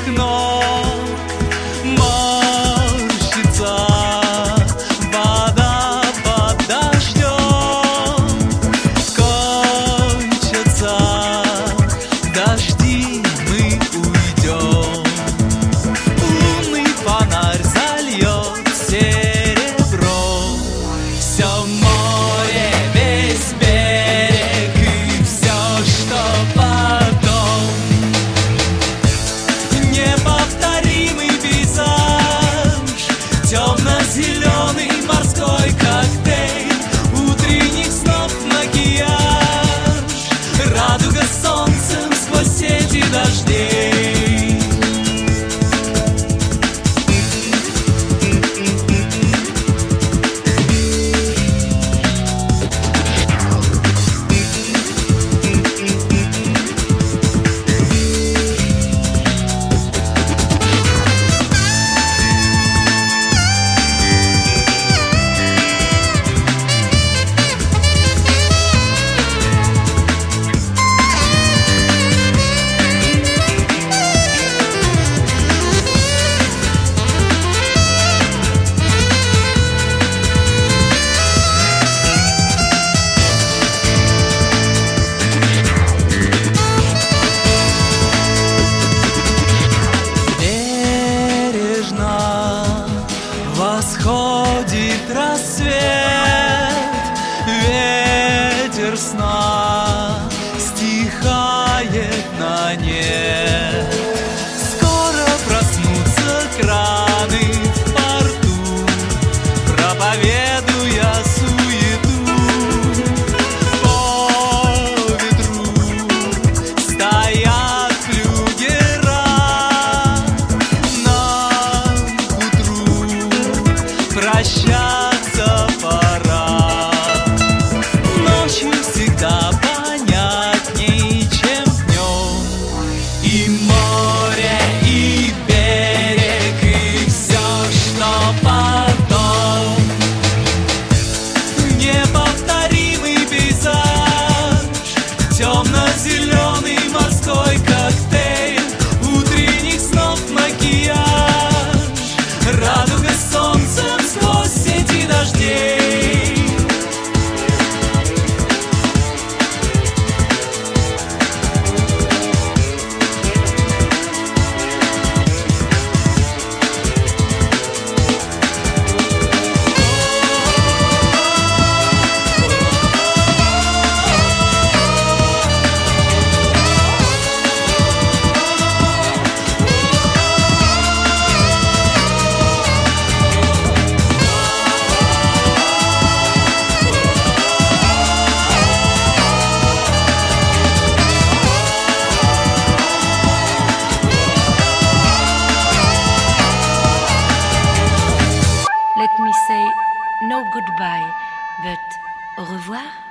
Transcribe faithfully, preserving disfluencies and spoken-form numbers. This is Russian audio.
окно, морщится вода под дождем. Кончатся дожди, мы уйдем. Лунный фонарь зальет серебро. Все море, весь берег и все, что потом. Неповторимый пейзаж, темно-зеленый морской коктейль, утренних снов макияж, радуга солнцем сквозь сети дождей. Восходит рассвет, ветер сна стихает на нет. Скоро проснутся краны в порту, проповедуя суету. По ветру стоят флюгера, нам к утру прощаться пора. Ночью всегда понятней, чем днем. И море, и берег, и все, что потом. Неповторимый пейзаж, темно-зеленый морской коктейль, утренних снов макияж, радуга солнцем сквозь сети дождей. Let me say no goodbye, but au revoir.